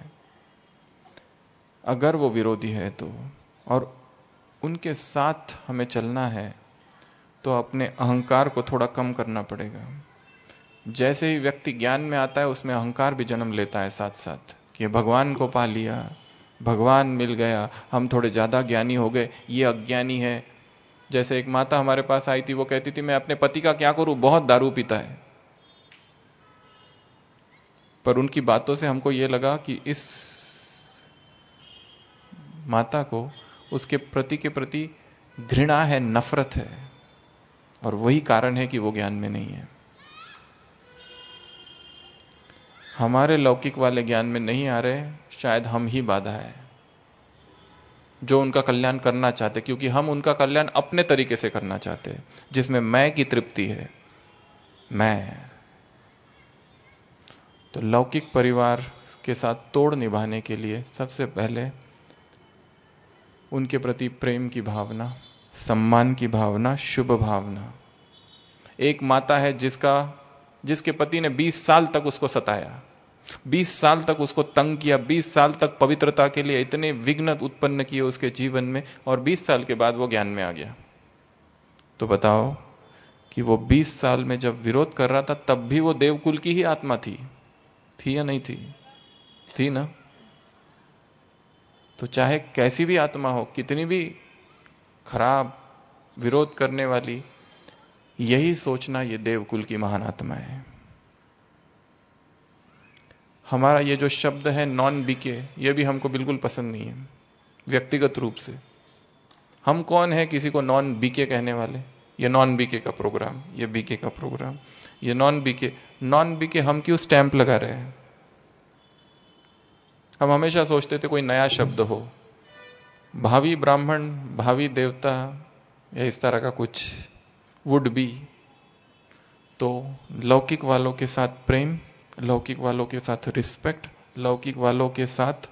Speaker 2: अगर वो विरोधी है तो, और उनके साथ हमें चलना है तो अपने अहंकार को थोड़ा कम करना पड़ेगा। जैसे ही व्यक्ति ज्ञान में आता है उसमें अहंकार भी जन्म लेता है साथ साथ, कि भगवान को पा लिया, भगवान मिल गया, हम थोड़े ज्यादा ज्ञानी हो गए, ये अज्ञानी है। जैसे एक माता हमारे पास आई थी, वो कहती थी मैं अपने पति का क्या करूं, बहुत दारू पीता है। पर उनकी बातों से हमको ये लगा कि इस माता को उसके पति के प्रति घृणा है, नफरत है, और वही कारण है कि वो ज्ञान में नहीं है। हमारे लौकिक वाले ज्ञान में नहीं आ रहे, शायद हम ही बाधा है जो उनका कल्याण करना चाहते, क्योंकि हम उनका कल्याण अपने तरीके से करना चाहते हैं जिसमें मैं की तृप्ति है। मैं तो लौकिक परिवार के साथ तोड़ निभाने के लिए सबसे पहले उनके प्रति प्रेम की भावना, सम्मान की भावना, शुभ भावना। एक माता है जिसके पति ने 20 साल तक उसको सताया, 20 साल तक उसको तंग किया, 20 साल तक पवित्रता के लिए इतने विघ्न उत्पन्न किए उसके जीवन में, और 20 साल के बाद वो ज्ञान में आ गया। तो बताओ कि वो 20 साल में जब विरोध कर रहा था तब भी वो देवकुल की ही आत्मा थी या नहीं थी? थी ना? तो चाहे कैसी भी आत्मा हो, कितनी भी खराब विरोध करने वाली, यही सोचना ये देवकुल की महान आत्मा है। हमारा ये जो शब्द है नॉन बीके, ये भी हमको बिल्कुल पसंद नहीं है व्यक्तिगत रूप से। हम कौन है किसी को नॉन बीके कहने वाले? ये नॉन बीके का प्रोग्राम, ये बीके का प्रोग्राम, ये नॉन बीके हम क्यों स्टैंप लगा रहे हैं? हम हमेशा सोचते थे कोई नया शब्द हो, भावी ब्राह्मण, भावी देवता, या इस तरह का कुछ वुड बी। तो लौकिक वालों के साथ प्रेम, लौकिक वालों के साथ रिस्पेक्ट, लौकिक वालों के साथ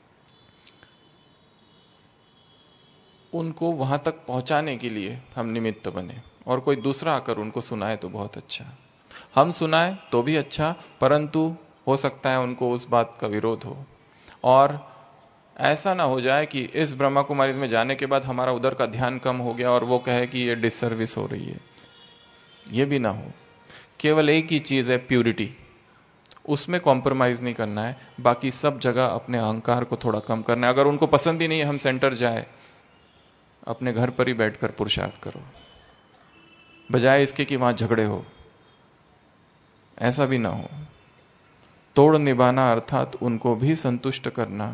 Speaker 2: उनको वहां तक पहुंचाने के लिए हम निमित्त बने, और कोई दूसरा आकर उनको सुनाए तो बहुत अच्छा। हम सुनाए तो भी अच्छा, परंतु हो सकता है उनको उस बात का विरोध हो, और ऐसा ना हो जाए कि इस ब्रह्मा कुमारी में जाने के बाद हमारा उधर का ध्यान कम हो गया और वो कहे कि ये डिसर्विस हो रही है। ये भी ना हो। केवल एक ही चीज है, प्यूरिटी, उसमें कॉम्प्रोमाइज नहीं करना है, बाकी सब जगह अपने अहंकार को थोड़ा कम करना है। अगर उनको पसंद ही नहीं है हम सेंटर जाए, अपने घर पर ही बैठकर पुरुषार्थ करो, बजाय इसके कि वहां झगड़े हो। ऐसा भी ना हो। तोड़ निभाना अर्थात उनको भी संतुष्ट करना,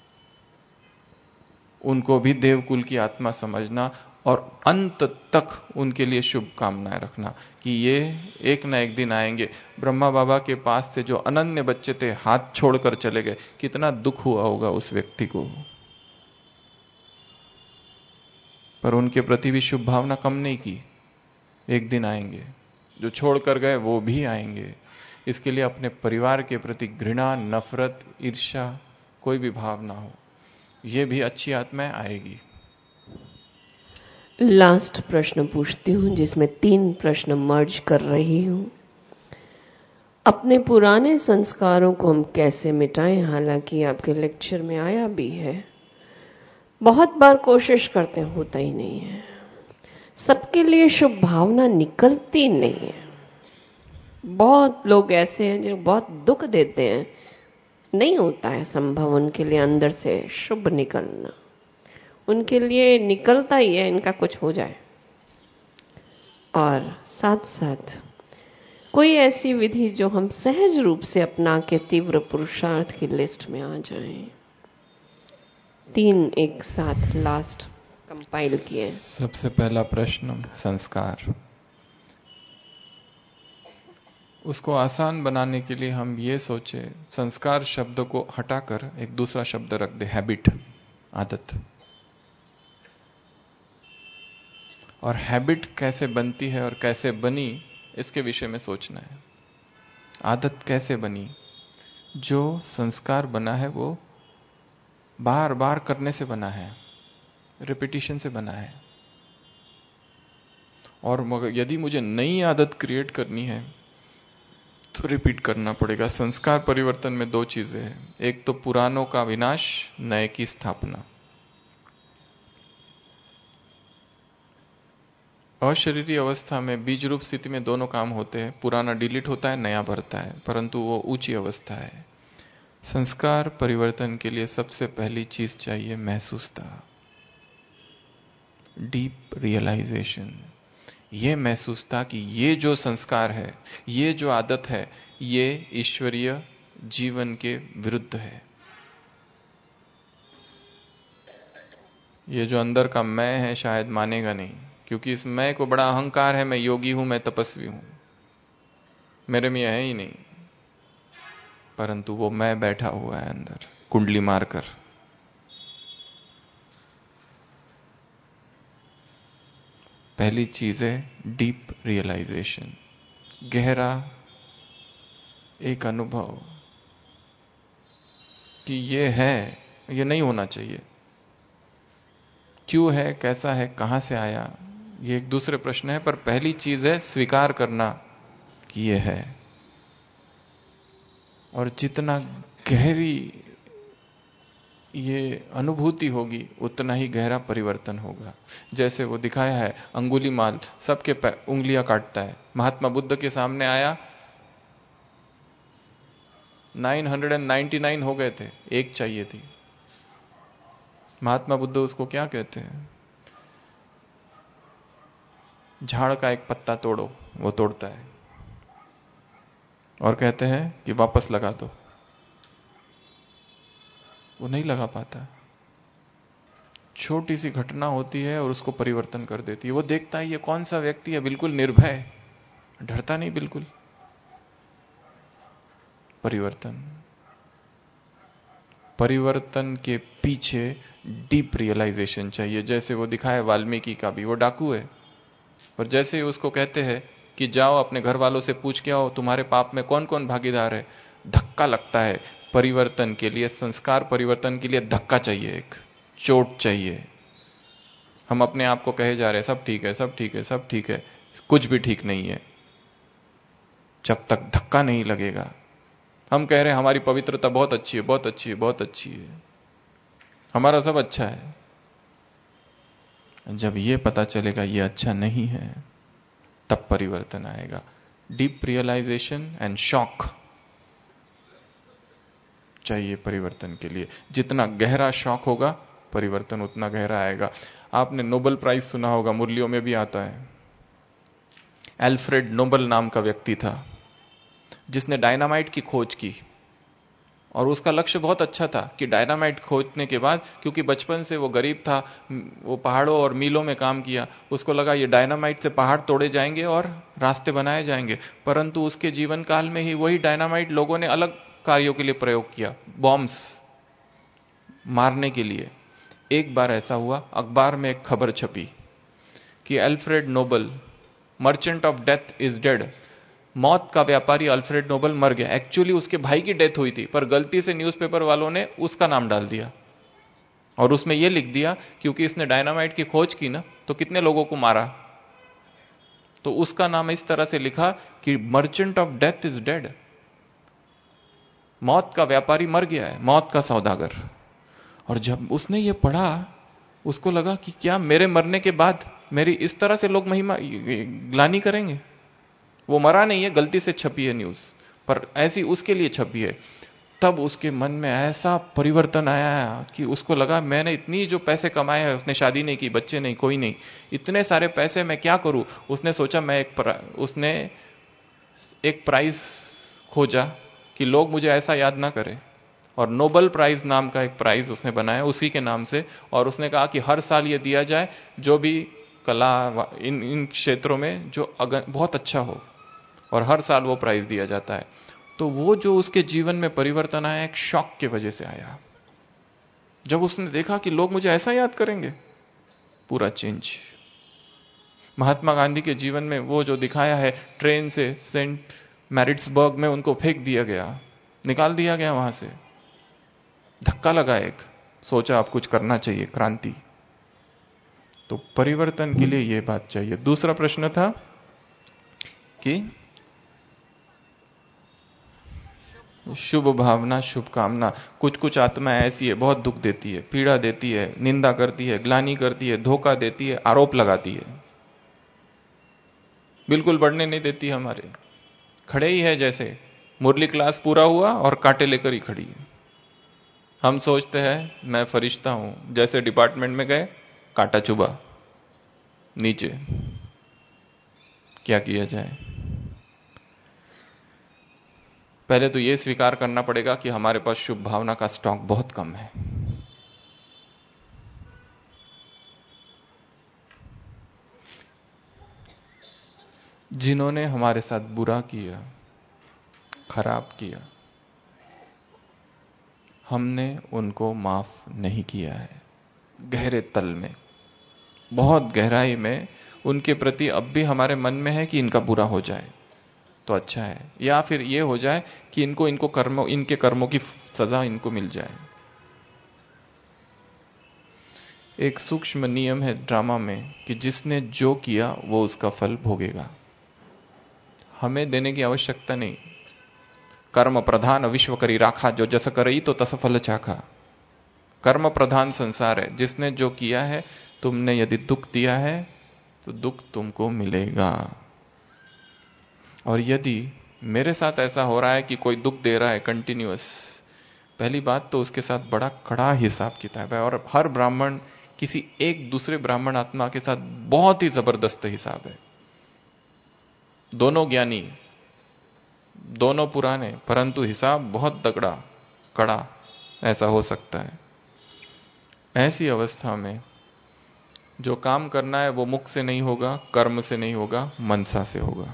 Speaker 2: उनको भी देवकुल की आत्मा समझना, और अंत तक उनके लिए शुभकामनाएं रखना कि ये एक ना एक दिन आएंगे। ब्रह्मा बाबा के पास से जो अनन्य बच्चे थे हाथ छोड़कर चले गए, कितना दुख हुआ होगा उस व्यक्ति को, पर उनके प्रति भी शुभ भावना कम नहीं की। एक दिन आएंगे, जो छोड़कर गए वो भी आएंगे। इसके लिए अपने परिवार के प्रति घृणा, नफरत, ईर्ष्या, कोई भी भाव ना हो। ये भी अच्छी आत्माएं आएगी।
Speaker 1: लास्ट प्रश्न पूछती हूं, जिसमें 3 प्रश्न मर्ज कर रही हूं। अपने पुराने संस्कारों को हम कैसे मिटाएं? हालांकि आपके लेक्चर में आया भी है, बहुत बार कोशिश करते हैं, होता ही नहीं है। सबके लिए शुभ भावना निकलती नहीं है। बहुत लोग ऐसे हैं जो बहुत दुख देते हैं, नहीं होता है संभव उनके लिए अंदर से शुभ निकलना। उनके लिए निकलता ही है इनका कुछ हो जाए। और साथ साथ कोई ऐसी विधि जो हम सहज रूप से अपना के तीव्र पुरुषार्थ की लिस्ट में आ जाएं। 3 एक साथ लास्ट कंपाइल किए।
Speaker 2: सबसे पहला प्रश्न, संस्कार। उसको आसान बनाने के लिए हम ये सोचे, संस्कार शब्द को हटाकर एक दूसरा शब्द रख दे, हैबिट, आदत। और हैबिट कैसे बनती है और कैसे बनी, इसके विषय में सोचना है। आदत कैसे बनी? जो संस्कार बना है वो बार बार करने से बना है, रिपीटिशन से बना है। और मगर यदि मुझे नई आदत क्रिएट करनी है तो रिपीट करना पड़ेगा। संस्कार परिवर्तन में 2 चीजें हैं, एक तो पुरानों का विनाश, नए की स्थापना। अशरीरी अवस्था में, बीज रूप स्थिति में दोनों काम होते हैं। पुराना डिलीट होता है, नया भरता है, परंतु वो ऊंची अवस्था है। संस्कार परिवर्तन के लिए सबसे पहली चीज चाहिए महसूसता, डीप रियलाइजेशन। ये महसूसता कि ये जो संस्कार है, ये जो आदत है, ये ईश्वरीय जीवन के विरुद्ध है। ये जो अंदर का मैं है शायद मानेगा नहीं, क्योंकि इस मैं को बड़ा अहंकार है, मैं योगी हूं, मैं तपस्वी हूं, मेरे में है ही नहीं। परंतु वो मैं बैठा हुआ है अंदर, कुंडली मारकर। पहली चीज है डीप रियलाइजेशन, गहरा एक अनुभव कि ये है, ये नहीं होना चाहिए। क्यों है, कैसा है, कहां से आया, ये एक दूसरे प्रश्न है, पर पहली चीज है स्वीकार करना कि ये है। और जितना गहरी ये अनुभूति होगी उतना ही गहरा परिवर्तन होगा। जैसे वो दिखाया है, अंगुलीमाल सबके उंगलियां काटता है, महात्मा बुद्ध के सामने आया, 999 हो गए थे, एक चाहिए थी। महात्मा बुद्ध उसको क्या कहते हैं? झाड़ का एक पत्ता तोड़ो, वो तोड़ता है, और कहते हैं कि वापस लगा दो, वो नहीं लगा पाता। छोटी सी घटना होती है और उसको परिवर्तन कर देती है। वो देखता है ये कौन सा व्यक्ति है, बिल्कुल निर्भय, डरता नहीं बिल्कुल। परिवर्तन के पीछे डीप रियलाइजेशन चाहिए। जैसे वो दिखाए वाल्मीकि का भी, वो डाकू है, पर जैसे ही उसको कहते हैं कि जाओ अपने घर वालों से पूछ के आओ तुम्हारे पाप में कौन कौन भागीदार है, धक्का लगता है। परिवर्तन के लिए, संस्कार परिवर्तन के लिए धक्का चाहिए, एक चोट चाहिए। हम अपने आप को कहे जा रहे हैं सब ठीक है, सब ठीक है, सब ठीक है, कुछ भी ठीक नहीं है। जब तक धक्का नहीं लगेगा, हम कह रहे हैं हमारी पवित्रता बहुत अच्छी है, बहुत अच्छी है, बहुत अच्छी है, हमारा सब अच्छा है। जब ये पता चलेगा ये अच्छा नहीं है, तब परिवर्तन आएगा। डीप रियलाइजेशन एंड शॉक चाहिए परिवर्तन के लिए। जितना गहरा शॉक होगा, परिवर्तन उतना गहरा आएगा। आपने नोबेल प्राइज सुना होगा, मुरलियों में भी आता है। एल्फ्रेड नोबेल नाम का व्यक्ति था जिसने डायनामाइट की खोज की, और उसका लक्ष्य बहुत अच्छा था कि डायनामाइट खोजने के बाद, क्योंकि बचपन से वो गरीब था, वो पहाड़ों और मीलों में काम किया, उसको लगा ये डायनामाइट से पहाड़ तोड़े जाएंगे और रास्ते बनाए जाएंगे। परंतु उसके जीवन काल में ही वही डायनामाइट लोगों ने अलग कार्यों के लिए प्रयोग किया, बॉम्ब्स मारने के लिए। एक बार ऐसा हुआ, अखबार में एक खबर छपी कि Alfred Nobel, merchant of death, is dead. मौत का व्यापारी अल्फ्रेड नोबल मर गया। एक्चुअली उसके भाई की डेथ हुई थी, पर गलती से न्यूज़पेपर वालों ने उसका नाम डाल दिया और उसमें यह लिख दिया क्योंकि इसने डायनामाइट की खोज की ना, तो कितने लोगों को मारा, तो उसका नाम इस तरह से लिखा कि merchant of death is dead. मौत का व्यापारी मर गया है, मौत का सौदागर। और जब उसने ये पढ़ा, उसको लगा कि क्या मेरे मरने के बाद मेरी इस तरह से लोग महिमा ग्लानि करेंगे। वो मरा नहीं है, गलती से छपी है न्यूज, पर ऐसी उसके लिए छपी है। तब उसके मन में ऐसा परिवर्तन आया कि उसको लगा मैंने इतनी जो पैसे कमाए हैं, उसने शादी नहीं की, बच्चे नहीं, कोई नहीं, इतने सारे पैसे मैं क्या करूं। उसने सोचा उसने एक प्राइज खोजा कि लोग मुझे ऐसा याद ना करें, और नोबेल प्राइज नाम का एक प्राइज उसने बनाया उसी के नाम से। और उसने कहा कि हर साल ये दिया जाए जो भी कला इन क्षेत्रों में जो बहुत अच्छा हो, और हर साल वो प्राइज दिया जाता है। तो वो जो उसके जीवन में परिवर्तन आया, एक शॉक की वजह से आया। जब उसने देखा कि लोग मुझे ऐसा याद करेंगे, पूरा चेंज। महात्मा गांधी के जीवन में वो जो दिखाया है, ट्रेन से सेंट मैरिट्सबर्ग में उनको फेंक दिया गया, निकाल दिया गया वहां से, धक्का लगा एक, सोचा अब कुछ करना चाहिए, क्रांति। तो परिवर्तन के लिए यह बात चाहिए। दूसरा प्रश्न था कि शुभ भावना, शुभकामना। कुछ कुछ आत्मा ऐसी है, बहुत दुख देती है, पीड़ा देती है, निंदा करती है, ग्लानि करती है, धोखा देती है, आरोप लगाती है, बिल्कुल बढ़ने नहीं देती हमारे। खड़े ही है जैसे मुरली क्लास पूरा हुआ और कांटे लेकर ही खड़ी है। हम सोचते हैं मैं फरिश्ता हूं, जैसे डिपार्टमेंट में गए, कांटा चुभा नीचे, क्या किया जाए। पहले तो यह स्वीकार करना पड़ेगा कि हमारे पास शुभ भावना का स्टॉक बहुत कम है। जिन्होंने हमारे साथ बुरा किया, खराब किया, हमने उनको माफ नहीं किया है। गहरे तल में, बहुत गहराई में उनके प्रति अब भी हमारे मन में है कि इनका बुरा हो जाए तो अच्छा है, या फिर यह हो जाए कि इनके कर्मों की सजा इनको मिल जाए। एक सूक्ष्म नियम है ड्रामा में कि जिसने जो किया वो उसका फल भोगेगा। हमें देने की आवश्यकता नहीं। कर्म प्रधान विश्व करी राखा, जो जस करई तो तस फल चाखा। कर्म प्रधान संसार है। जिसने जो किया है, तुमने यदि दुख दिया है तो दुख तुमको मिलेगा। और यदि मेरे साथ ऐसा हो रहा है कि कोई दुख दे रहा है कंटिन्यूअस, पहली बात तो उसके साथ बड़ा कड़ा हिसाब किताब है। और हर ब्राह्मण किसी एक दूसरे ब्राह्मण आत्मा के साथ बहुत ही जबरदस्त हिसाब है। दोनों ज्ञानी, दोनों पुराने, परंतु हिसाब बहुत तगड़ा, कड़ा ऐसा हो सकता है। ऐसी अवस्था में जो काम करना है वो मुख से नहीं होगा, कर्म से नहीं होगा, मनसा से होगा।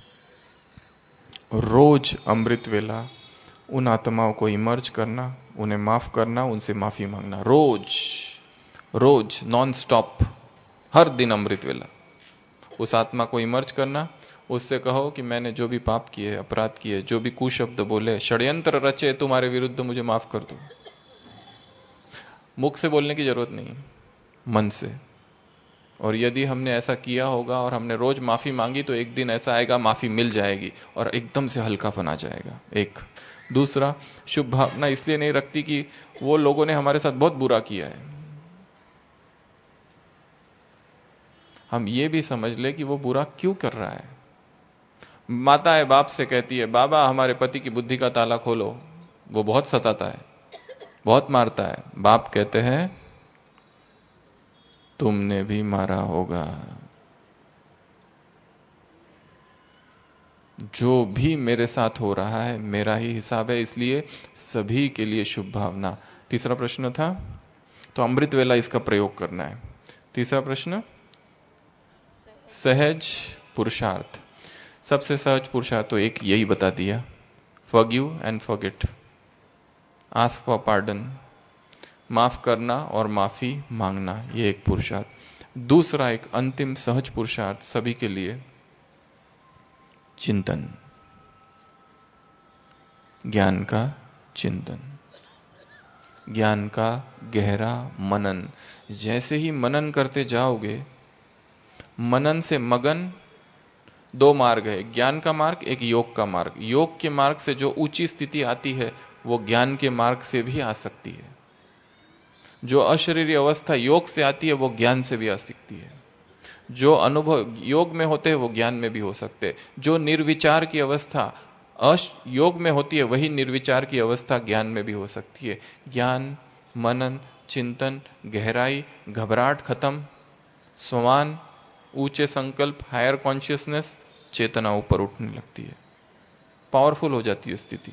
Speaker 2: रोज अमृत वेला उन आत्माओं को इमर्ज करना, उन्हें माफ करना, उनसे माफी मांगना, रोज रोज नॉन स्टॉप, हर दिन अमृत वेला उस आत्मा को इमर्ज करना। उससे कहो कि मैंने जो भी पाप किए, अपराध किए, जो भी कुशब्द बोले, षड्यंत्र रचे तुम्हारे विरुद्ध, मुझे माफ कर दो। मुख से बोलने की जरूरत नहीं, मन से। और यदि हमने ऐसा किया होगा और हमने रोज माफी मांगी तो एक दिन ऐसा आएगा माफी मिल जाएगी और एकदम से हल्कापन आ जाएगा। एक दूसरा, शुभ भावना इसलिए नहीं रखती कि वो लोगों ने हमारे साथ बहुत बुरा किया है। हम ये भी समझ ले कि वो बुरा क्यों कर रहा है। माता है बाप से कहती है, बाबा हमारे पति की बुद्धि का ताला खोलो, वो बहुत सताता है, बहुत मारता है। बाप कहते हैं तुमने भी मारा होगा। जो भी मेरे साथ हो रहा है मेरा ही हिसाब है, इसलिए सभी के लिए शुभ भावना। तीसरा प्रश्न था, तो अमृत वेला इसका प्रयोग करना है। तीसरा प्रश्न, सहज पुरुषार्थ। सबसे सहज पुरुषार्थ तो एक यही बता दिया, forgive and forget, ask for pardon, माफ करना और माफी मांगना, ये एक पुरुषार्थ। दूसरा एक अंतिम सहज पुरुषार्थ सभी के लिए, चिंतन। ज्ञान का चिंतन, ज्ञान का गहरा मनन। जैसे ही मनन करते जाओगे, मनन से मगन, दो मार्ग है, ज्ञान का मार्ग, एक योग का मार्ग। योग के मार्ग से जो ऊंची स्थिति आती है वो ज्ञान के मार्ग से भी आ सकती है। जो अशरीरी अवस्था योग से आती है वो ज्ञान से भी आ सकती है। जो अनुभव योग में होते हैं वो ज्ञान में भी हो सकते हैं। जो निर्विचार की अवस्था योग में होती है वही निर्विचार की अवस्था ज्ञान में भी हो सकती है। ज्ञान, मनन, चिंतन, गहराई, घबराहट खत्म, स्वान, ऊंचे संकल्प, हायर कॉन्शियसनेस, चेतना ऊपर उठने लगती है, पावरफुल हो जाती है स्थिति।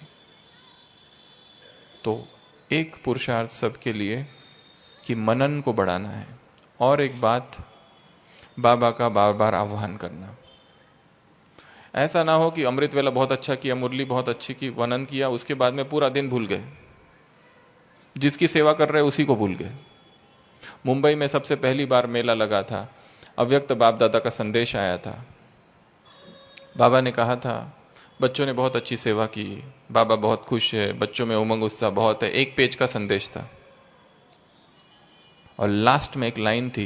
Speaker 2: तो एक पुरुषार्थ सबके लिए कि मनन को बढ़ाना है। और एक बात, बाबा का बार बार आह्वान करना। ऐसा ना हो कि अमृत वेला बहुत अच्छा किया, मुरली बहुत अच्छी की, वनन किया, उसके बाद में पूरा दिन भूल गए, जिसकी सेवा कर रहे उसी को भूल गए। मुंबई में सबसे पहली बार मेला लगा था, अव्यक्त बाप दादा का संदेश आया था। बाबा ने कहा था बच्चों ने बहुत अच्छी सेवा की, बाबा बहुत खुश है, बच्चों में उमंग उत्साह बहुत है। एक पेज का संदेश था और लास्ट में एक लाइन थी,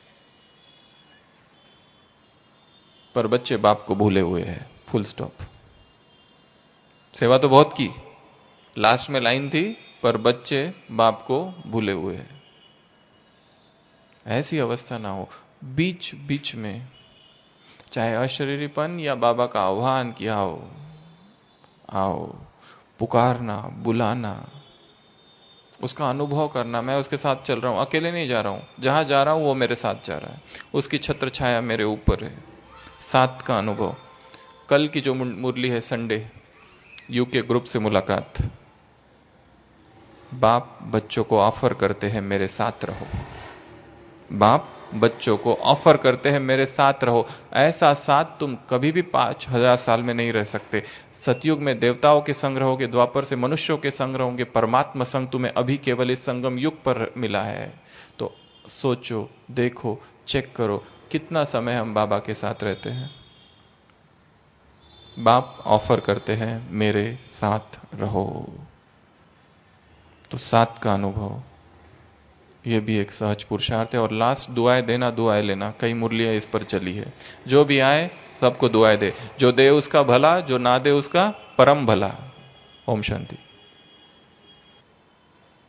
Speaker 2: पर बच्चे बाप को भूले हुए हैं, फुल स्टॉप। सेवा तो बहुत की, लास्ट में लाइन थी, पर बच्चे बाप को भूले हुए हैं। ऐसी अवस्था ना हो। बीच बीच में चाहे अशरीरीपन या बाबा का आह्वान किया हो, आओ, पुकारना, बुलाना, उसका अनुभव करना, मैं उसके साथ चल रहा हूं, अकेले नहीं जा रहा हूं, जहां जा रहा हूं वो मेरे साथ जा रहा है, उसकी छत्र छाया मेरे ऊपर है, साथ का अनुभव। कल की जो मुरली है संडे, यूके ग्रुप से मुलाकात, बाप बच्चों को ऑफर करते हैं मेरे साथ रहो। बाप बच्चों को ऑफर करते हैं मेरे साथ रहो। ऐसा साथ तुम कभी भी 5000 साल में नहीं रह सकते। सतयुग में देवताओं के संग रहोगे, द्वापर से मनुष्यों के संग रहोगे, परमात्मा संग तुम्हें अभी केवल इस संगम युग पर मिला है। तो सोचो, देखो, चेक करो कितना समय हम बाबा के साथ रहते हैं। बाप ऑफर करते हैं मेरे साथ रहो। तो साथ का अनुभव, ये भी एक सहज पुरुषार्थ है। और लास्ट, दुआएं देना, दुआएं लेना, कई मुरलियां इस पर चली है। जो भी आए सबको दुआएं दे, जो दे उसका भला, जो ना दे उसका परम भला। ओम शांति।